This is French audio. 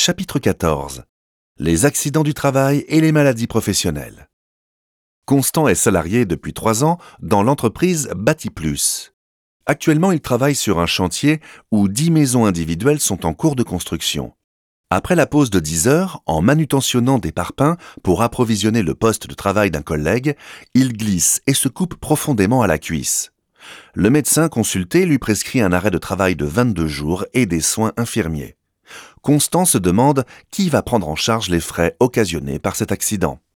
Chapitre 14. Les accidents du travail et les maladies professionnelles. Constant est salarié depuis 3 ans dans l'entreprise BâtiPlus. Actuellement, il travaille sur un chantier où 10 maisons individuelles sont en cours de construction. Après la pause de 10 heures, en manutentionnant des parpaings pour approvisionner le poste de travail d'un collègue, il glisse et se coupe profondément à la cuisse. Le médecin consulté lui prescrit un arrêt de travail de 22 jours et des soins infirmiers. Constant se demande qui va prendre en charge les frais occasionnés par cet accident.